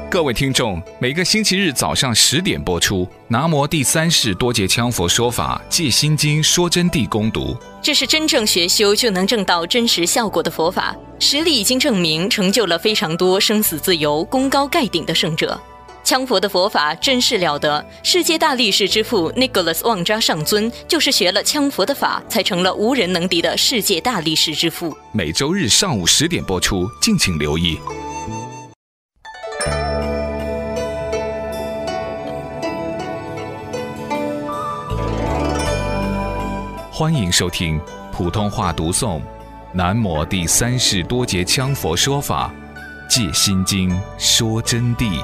各位听众，每个星期日早上10点播出《南无第三世多杰羌佛说法戒心经说真谛》攻读。 这是真正学修就能证到真实效果的佛法，实力已经证明，成就了非常多生死自由、功高盖顶的圣者。羌佛的佛法真是了得，世界大力士之父 Nicholas 旺扎上尊就是学了羌佛的法，才成了无人能敌的世界大力士之父。 每周日上午10点播出，敬请留意。欢迎收听普通话读诵《南无第三世多杰羌佛说法戒心经说真谛》。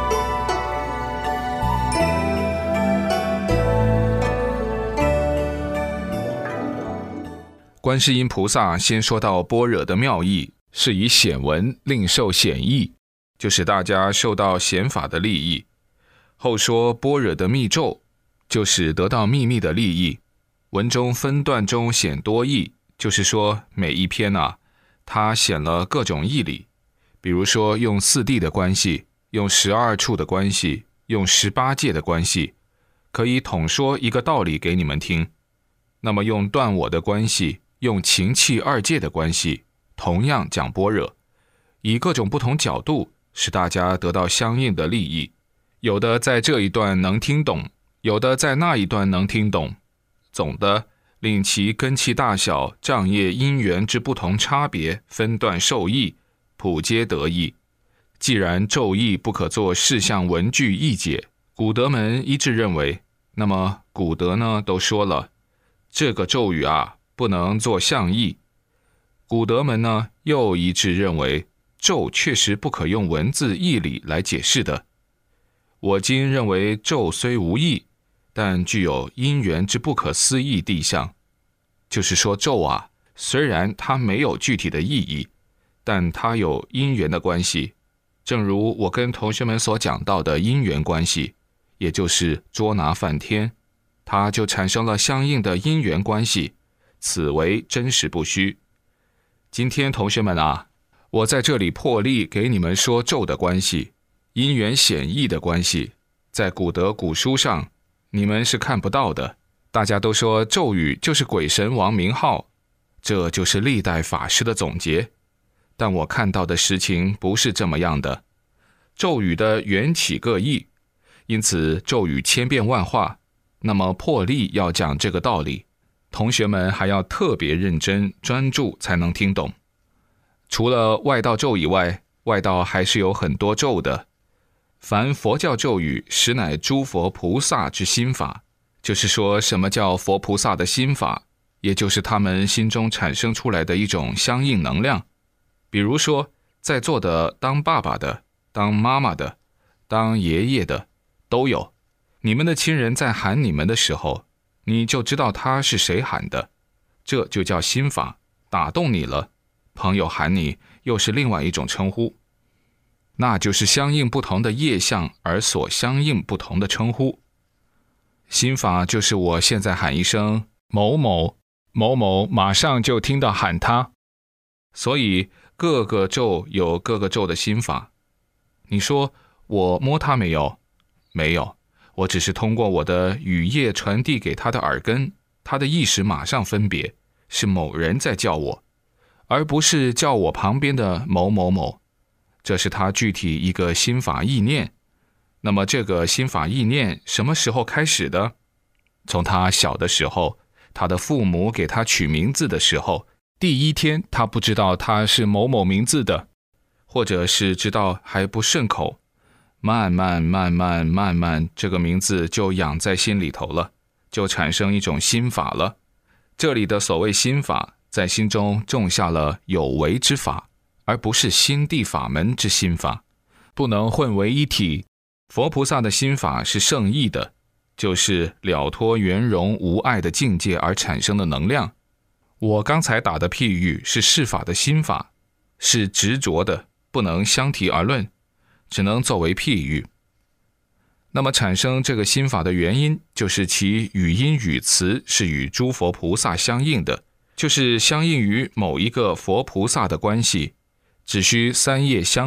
观世音菩萨先说到般若的妙义，是以显文另受显义，就使大家受到显法的利益。后说般若的密咒，就使得到秘密的利益。文中分段中显多义，就是说每一篇它显了各种义理，比如说用四谛的关系，用12处的关系，用18界的关系，可以统说一个道理给你们听。那么用断我的关系，用情气二界的关系，同样讲般若，以各种不同角度，使大家得到相应的利益。有的在这一段能听懂，有的在那一段能听懂。总的令其根器大小、障业因缘之不同差别，分段受益，普皆得益。既然咒义不可作事项文句义解，古德们一致认为，那么古德呢都说了，这个咒语不能做象义。古德们呢又一致认为，咒确实不可用文字义理来解释的。我今认为咒虽无义，但具有因缘之不可思议谛象，就是说咒虽然它没有具体的意义，但它有因缘的关系，正如我跟同学们所讲到的因缘关系，也就是捉拿梵天，它就产生了相应的因缘关系，此为真实不虚。今天同学们我在这里破例给你们说咒的关系，因缘显义的关系，在古德古书上你们是看不到的。大家都说咒语就是鬼神王名号，这就是历代法师的总结，但我看到的实情不是这么样的。咒语的缘起各异，因此咒语千变万化，那么破例要讲这个道理，同学们还要特别认真专注才能听懂。除了外道咒以外，外道还是有很多咒的。凡佛教咒语，实乃诸佛菩萨之心法，就是说什么叫佛菩萨的心法，也就是他们心中产生出来的一种相应能量。比如说在座的当爸爸的、当妈妈的、当爷爷的都有，你们的亲人在喊你们的时候，你就知道他是谁喊的，这就叫心法，打动你了。朋友喊你又是另外一种称呼，那就是相应不同的业相而所相应不同的称呼。心法就是我现在喊一声某某某某，马上就听到喊他。所以各个咒有各个咒的心法。你说我摸他没有？没有，我只是通过我的语业传递给他的耳根，他的意识马上分别是某人在叫我，而不是叫我旁边的某某某。这是他具体一个心法意念。那么这个心法意念什么时候开始的？从他小的时候，他的父母给他取名字的时候，第一天他不知道他是某某名字的，或者是知道还不顺口，慢慢这个名字就养在心里头了，就产生一种心法了。这里的所谓心法，在心中种下了有为之法，而不是心地法门之心法，不能混为一体。佛菩萨的心法是圣意的，就是了脱圆融无碍的境界而产生的能量。我刚才打的譬喻是事法的心法，是执着的，不能相提而论，只能作为譬喻。那么产生这个心法的原因，就是其语音语词是与诸佛菩萨相应的，就是相应于某一个佛菩萨的关系，只需三业相应，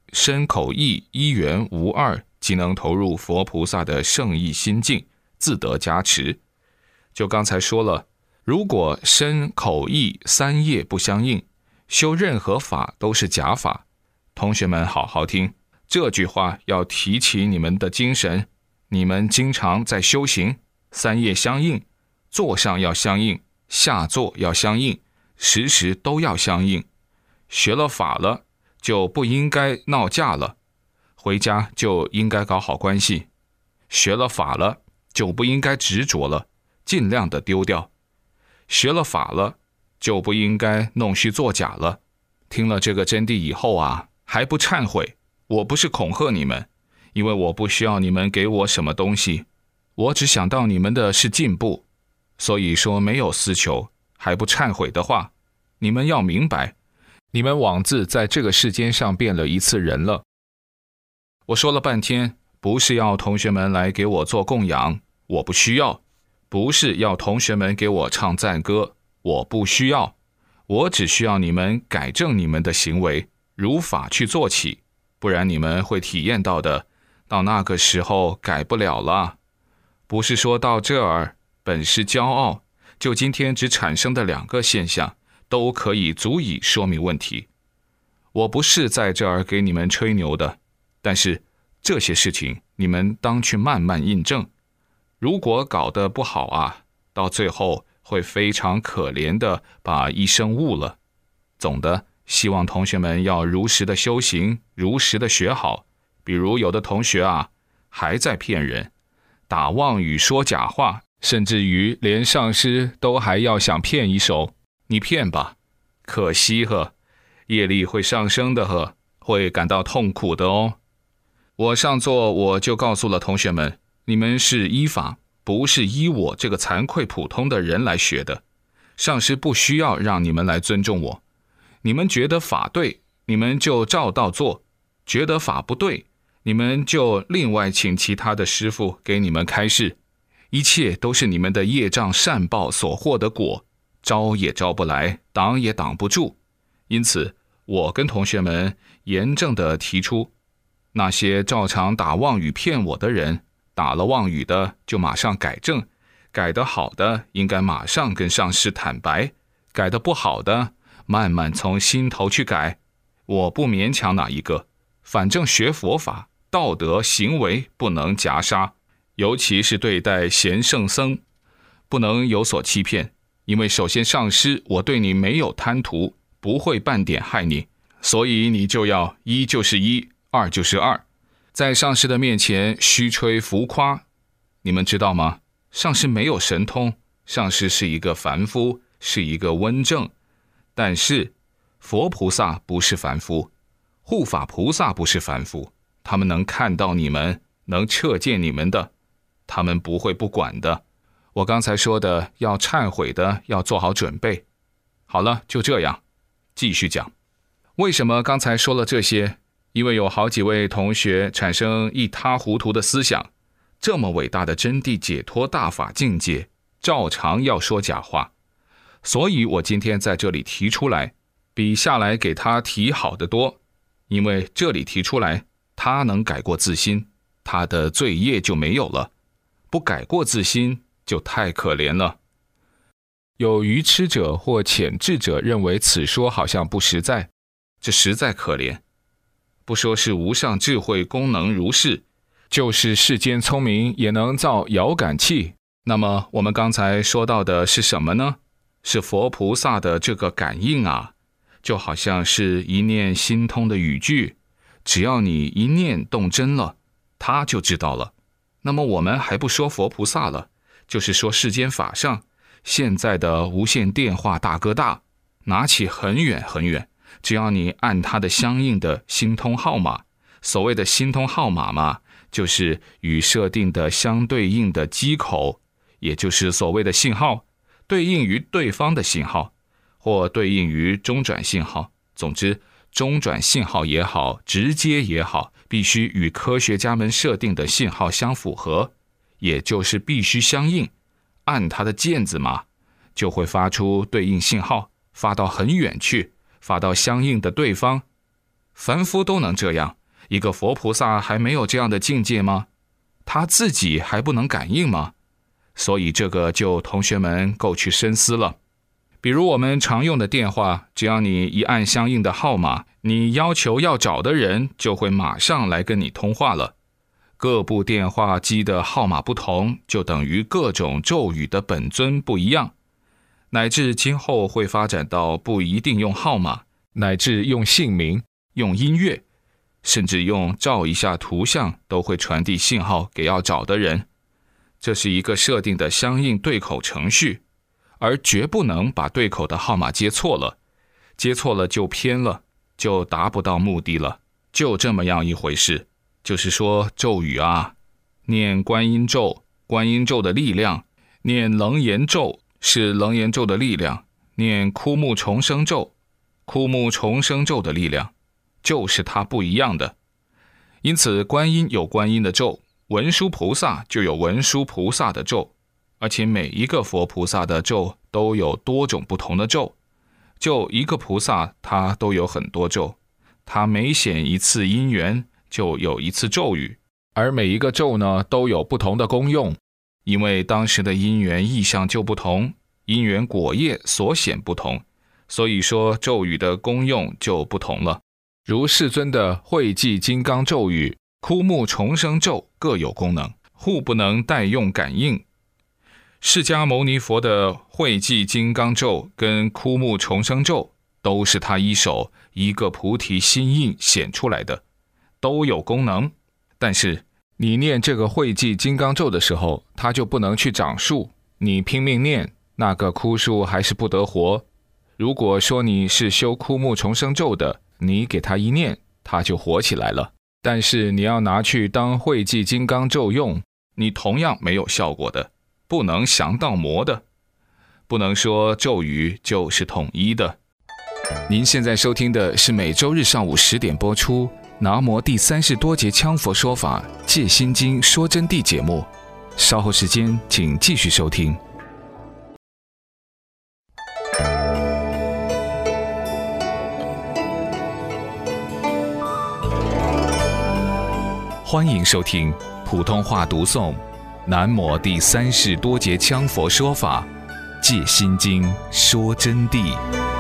身口意一元无二，即能投入佛菩萨的圣意心境，自得加持。就刚才说了，如果身口意三业不相应，修任何法都是假法。同学们好好听，这句话要提起你们的精神。你们经常在修行，三业相应，坐上要相应，下坐要相应，时时都要相应。学了法了，就不应该闹架了，回家就应该搞好关系。学了法了，就不应该执着了，尽量的丢掉。学了法了，就不应该弄虚作假了。听了这个真谛以后啊，还不忏悔，我不是恐吓你们，因为我不需要你们给我什么东西，我只想到你们的是进步。所以说没有私求，还不忏悔的话，你们要明白，你们枉自在这个世间上变了一次人了。我说了半天，不是要同学们来给我做供养，我不需要；不是要同学们给我唱赞歌，我不需要。我只需要你们改正你们的行为，如法去做起，不然你们会体验到的，到那个时候改不了了。不是说到这儿，本是骄傲，就今天只产生的2个现象，都可以足以说明问题。我不是在这儿给你们吹牛的，但是这些事情你们当去慢慢印证。如果搞得不好啊，到最后会非常可怜的把一生误了。总的，希望同学们要如实的修行，如实的学好。比如有的同学啊，还在骗人，打妄语说假话，甚至于连上师都还要想骗一手。你骗吧，可惜呵，业力会上升的呵，会感到痛苦的哦。我上座我就告诉了同学们，你们是依法，不是依我这个惭愧普通的人来学的。上师不需要让你们来尊重我，你们觉得法对，你们就照道做；觉得法不对，你们就另外请其他的师父给你们开示。一切都是你们的业障善报所获的果，招也招不来，挡也挡不住。因此，我跟同学们严正地提出，那些照常打妄语骗我的人，打了妄语的就马上改正，改得好的应该马上跟上师坦白，改得不好的慢慢从心头去改。我不勉强哪一个，反正学佛法，道德行为不能夹杀，尤其是对待贤圣僧，不能有所欺骗。因为首先上师，我对你没有贪图，不会半点害你，所以你就要一就是一，二就是二。在上师的面前虚吹浮夸，你们知道吗？上师没有神通，上师是一个凡夫，是一个温正。但是佛菩萨不是凡夫，护法菩萨不是凡夫，他们能看到你们，能彻见你们的，他们不会不管的。我刚才说的要忏悔的要做好准备。好了，就这样继续讲。为什么刚才说了这些？因为有好几位同学产生一塌糊涂的思想，这么伟大的真谛解脱大法境界，照常要说假话。所以我今天在这里提出来，比下来给他提好得多。因为这里提出来，他能改过自新，他的罪业就没有了。不改过自新就太可怜了。有愚痴者或浅智者认为此说好像不实在，这实在可怜。不说是无上智慧功能如是，就是世间聪明也能造遥感器。那么我们刚才说到的是什么呢？是佛菩萨的这个感应啊，就好像是一念心通的语句，只要你一念动真了，他就知道了。那么我们还不说佛菩萨了，就是说世间法上现在的无线电话大哥大，拿起很远很远，只要你按它的相应的心通号码，所谓的心通号码嘛，就是与设定的相对应的机口，也就是所谓的信号，对应于对方的信号，或对应于中转信号。总之，中转信号也好，直接也好，必须与科学家们设定的信号相符合，也就是必须相应。按它的键子嘛，就会发出对应信号，发到很远去，发到相应的对方。凡夫都能这样， 一个佛菩萨还没有这样的境界吗？他自己还不能感应吗？所以这个就同学们够去深思了。比如我们常用的电话，只要你一按相应的号码，你要求要找的人就会马上来跟你通话了。各部电话机的号码不同，就等于各种咒语的本尊不一样，乃至今后会发展到不一定用号码，乃至用姓名、用音乐，甚至用照一下图像都会传递信号给要找的人。这是一个设定的相应对口程序，而绝不能把对口的号码接错了，接错了就偏了，就达不到目的了，就这么样一回事。就是说咒语啊，念观音咒，观音咒的力量；念楞严咒是楞严咒的力量；念枯木重生咒，枯木重生咒的力量，就是它不一样的。因此观音有观音的咒，文殊菩萨就有文殊菩萨的咒，而且每一个佛菩萨的咒都有多种不同的咒，就一个菩萨他都有很多咒，他每显一次因缘就有一次咒语，而每一个咒呢都有不同的功用，因为当时的因缘意象就不同，因缘果业所显不同，所以说咒语的功用就不同了。如世尊的慧寂金刚咒语、枯木重生咒各有功能，互不能代用感应。释迦牟尼佛的慧寂金刚咒跟枯木重生咒都是他一手一个菩提心印显出来的，都有功能。但是你念这个慧寂金刚咒的时候，它就不能去长树，你拼命念，那个枯树还是不得活。如果说你是修枯木重生咒的，你给它一念，它就活起来了。但是你要拿去当慧寂金刚咒用，你同样没有效果的，不能降道魔的，不能说咒语就是统一的。您现在收听的是每周日上午10点播出南无第30多节羌佛说法戒心经说真谛节目，稍后时间请继续收听。欢迎收听普通话读诵南无第30多节羌佛说法戒心经说真谛。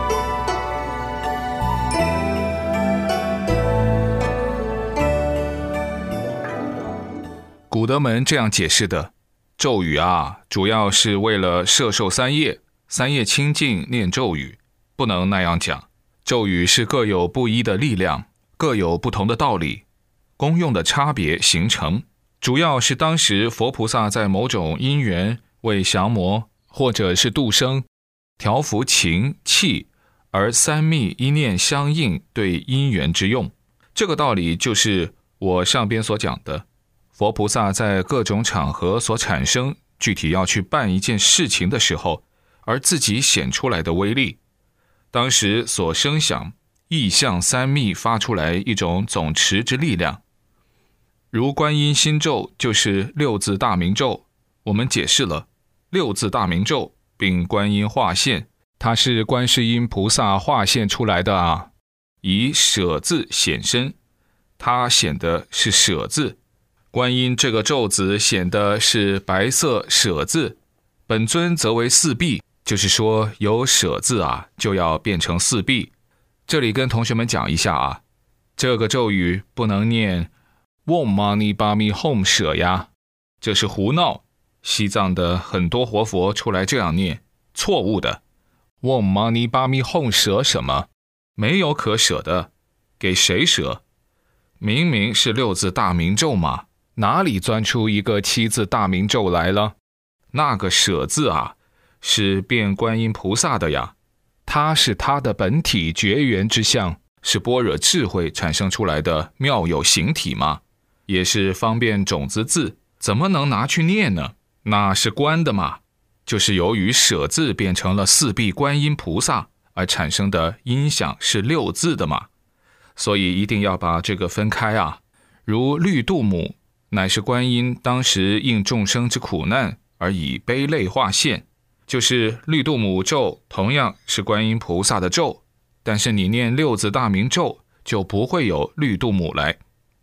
古德门这样解释的，咒语啊，主要是为了摄受三业，三业清净念咒语，不能那样讲。咒语是各有不一的力量，各有不同的道理，功用的差别形成，主要是当时佛菩萨在某种因缘为降魔，或者是度生，调伏情气，而三密一念相应对因缘之用。这个道理就是我上边所讲的，佛菩萨在各种场合所产生，具体要去办一件事情的时候，而自己显出来的威力。当时所生想意象三密发出来一种总持之力量。如观音心咒就是六字大明咒，我们解释了六字大明咒并观音化现，它是观世音菩萨化现出来的啊，以舍字显身，它显的是舍字。观音这个咒子显的是白色舍字，本尊则为四臂，就是说有舍字啊，就要变成四臂。这里跟同学们讲一下啊，这个咒语不能念 Om Mani Padme Hum 舍呀，这是胡闹。西藏的很多活佛出来这样念，错误的。Om Mani Padme Hum 舍什么？没有可舍的，给谁舍？明明是六字大明咒嘛，哪里钻出一个7字大明咒来了？那个舍字啊，是变观音菩萨的呀，它是它的本体绝缘之相，是般若智慧产生出来的妙有形体嘛，也是方便种子字，怎么能拿去念呢？那是观的嘛，就是由于舍字变成了四臂观音菩萨而产生的音响是六字的嘛，所以一定要把这个分开啊。如绿度母乃是观音当时应众生之苦难而以悲泪化现，就是绿度母咒同样是观音菩萨的咒，但是你念六字大明咒就不会有绿度母来，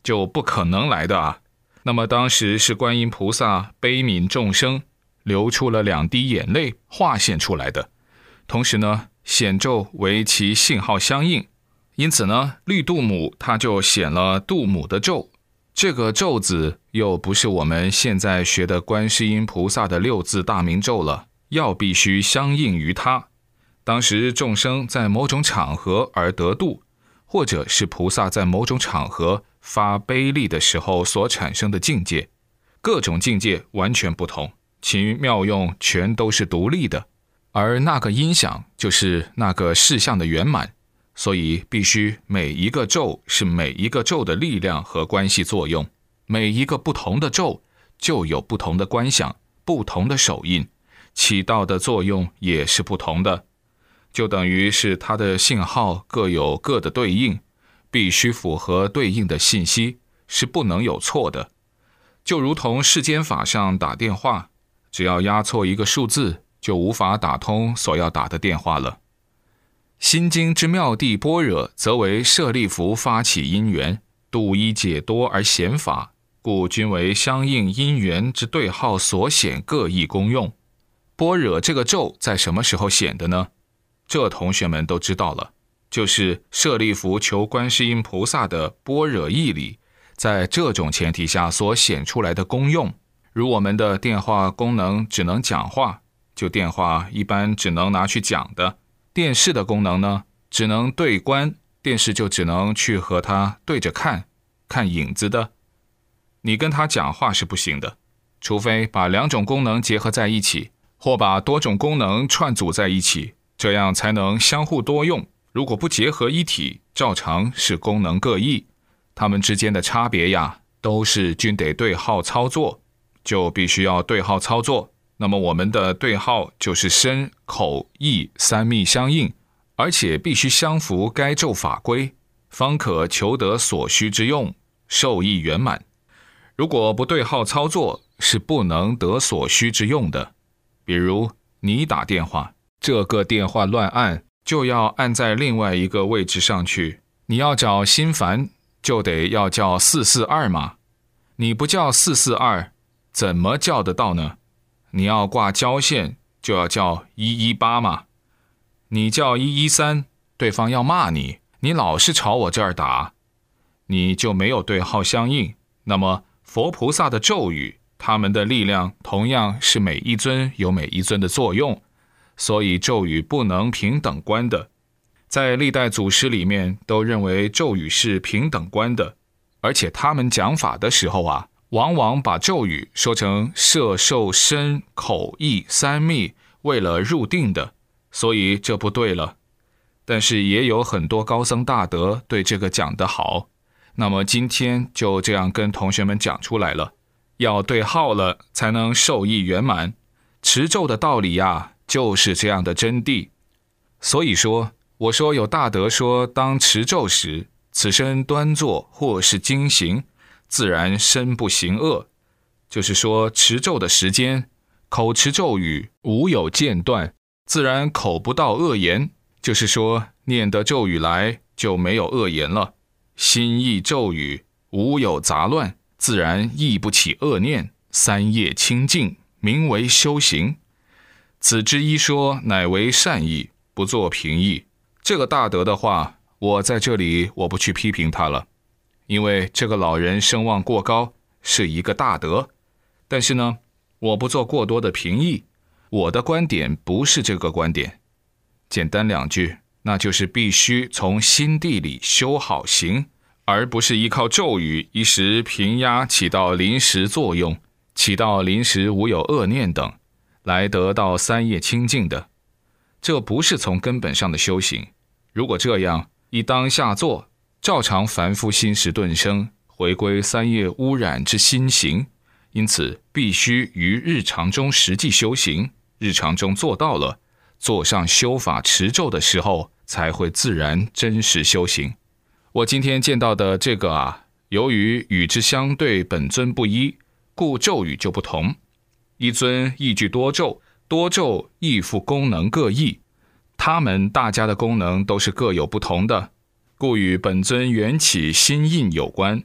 就不可能来的啊。那么当时是观音菩萨悲悯众生，流出了2滴眼泪化现出来的，同时呢，显咒为其信号相应，因此呢，绿度母它就显了度母的咒。这个咒字又不是我们现在学的观世音菩萨的6字大明咒了，要必须相应于它。当时众生在某种场合而得度，或者是菩萨在某种场合发悲力的时候所产生的境界，各种境界完全不同，其妙用全都是独立的，而那个音响就是那个事项的圆满，所以必须每一个咒是每一个咒的力量和关系作用，每一个不同的咒就有不同的观想，不同的手印，起到的作用也是不同的，就等于是它的信号各有各的对应，必须符合对应的信息，是不能有错的。就如同世间法上打电话，只要压错一个数字，就无法打通所要打的电话了。心经之妙谛般若，则为舍利弗发起因缘，度一解多而显法，故均为相应因缘之对号所显各异功用。般若这个咒在什么时候显的呢？这同学们都知道了，就是舍利弗求观世音菩萨的般若义理，在这种前提下所显出来的功用。如我们的电话功能只能讲话，就电话一般只能拿去讲的。电视的功能呢，只能对观，电视就只能去和它对着看，看影子的。你跟它讲话是不行的，除非把2种功能结合在一起，或把多种功能串组在一起，这样才能相互多用。如果不结合一体，照常是功能各异。它们之间的差别呀，都是均得对号操作，就必须要对号操作。那么我们的对号就是身、口、意3密相应，而且必须相符该咒法规，方可求得所需之用，受益圆满。如果不对号操作，是不能得所需之用的。比如你打电话，这个电话乱按，就要按在另外一个位置上去。你要找心烦，就得要叫442嘛。你不叫442，怎么叫得到呢？你要挂交线，就要叫118嘛。你叫113，对方要骂你，你老是朝我这儿打，你就没有对号相应。那么佛菩萨的咒语，他们的力量同样是每一尊有每一尊的作用，所以咒语不能平等观的。在历代祖师里面都认为咒语是平等观的，而且他们讲法的时候啊，往往把咒语说成摄受身口意3密，为了入定的，所以这不对了。但是也有很多高僧大德对这个讲得好，那么今天就这样跟同学们讲出来了，要对号了才能受益圆满。持咒的道理呀，就是这样的真谛。所以说，我说有大德说，当持咒时，此身端坐或是经行，自然身不行恶，就是说持咒的时间，口持咒语无有间断，自然口不到恶言，就是说念得咒语来就没有恶言了。心意咒语无有杂乱，自然忆不起恶念，3业清净，名为修行。此之一说乃为善意，不作评议。这个大德的话，我在这里我不去批评他了，因为这个老人声望过高，是一个大德。但是呢，我不做过多的评议，我的观点不是这个观点。简单2句，那就是必须从心地里修好行，而不是依靠咒语一时平压，起到临时作用，起到临时无有恶念等，来得到3业清净的。这不是从根本上的修行。如果这样，以当下做，照常凡夫心识顿生，回归3业污染之心行。因此必须于日常中实际修行，日常中做到了，做上修法持咒的时候，才会自然真实修行。我今天见到的这个啊，由于与之相对本尊不一，故咒语就不同。一尊一句多咒，多咒亦复功能各异，他们大家的功能都是各有不同的，故与本尊缘起心印有关。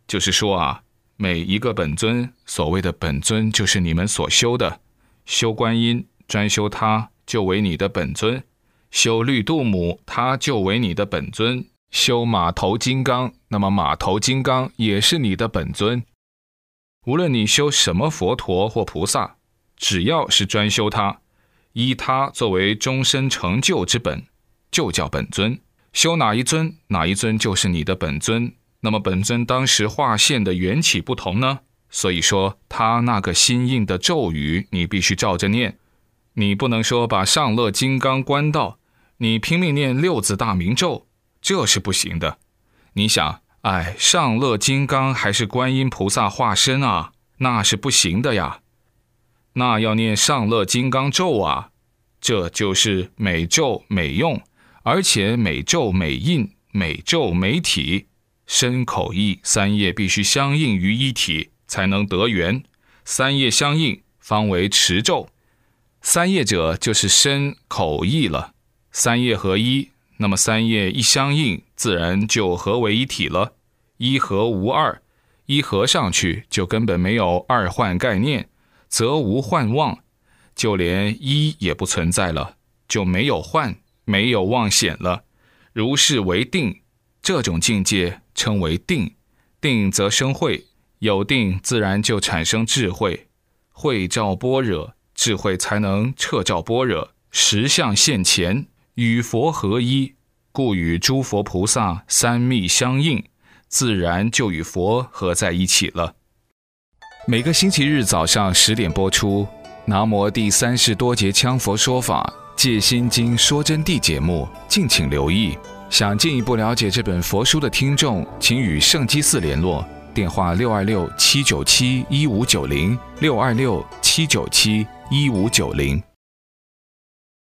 就是说啊，每一个本尊，所谓的本尊就是你们所修的，修观音专修它就为你的本尊，修绿度母它就为你的本尊，修马头金刚，那么马头金刚也是你的本尊。无论你修什么佛陀或菩萨，只要是专修它，依它作为终身成就之本，就叫本尊。修哪一尊，哪一尊就是你的本尊。那么本尊当时化现的缘起不同呢，所以说他那个心印的咒语你必须照着念，你不能说把上乐金刚关到，你拼命念六字大明咒，这是不行的。你想，上乐金刚还是观音菩萨化身啊，那是不行的呀。那要念上乐金刚咒啊，这就是每咒每用，而且每咒每印，每咒每体，身口意三业必须相应于一体，才能得缘。三业相应方为持咒。三业者就是身口意了，三业合一，那么三业一相应，自然就合为一体了。一合无二，一合上去就根本没有二幻概念，则无幻妄，就连一也不存在了，就没有幻，没有妄显了。如是为定，这种境界称为定。定则生慧，有定自然就产生智慧，慧照般若，智慧才能彻照般若，实相现前，与佛合一，故与诸佛菩萨三密相应，自然就与佛合在一起了。每个星期日早上10点播出南无第三世多杰羌佛说法戒心经说真谛节目，敬请留意。想进一步了解这本佛书的听众，请与圣基寺联络，电话626-797-1590 626-797-1590。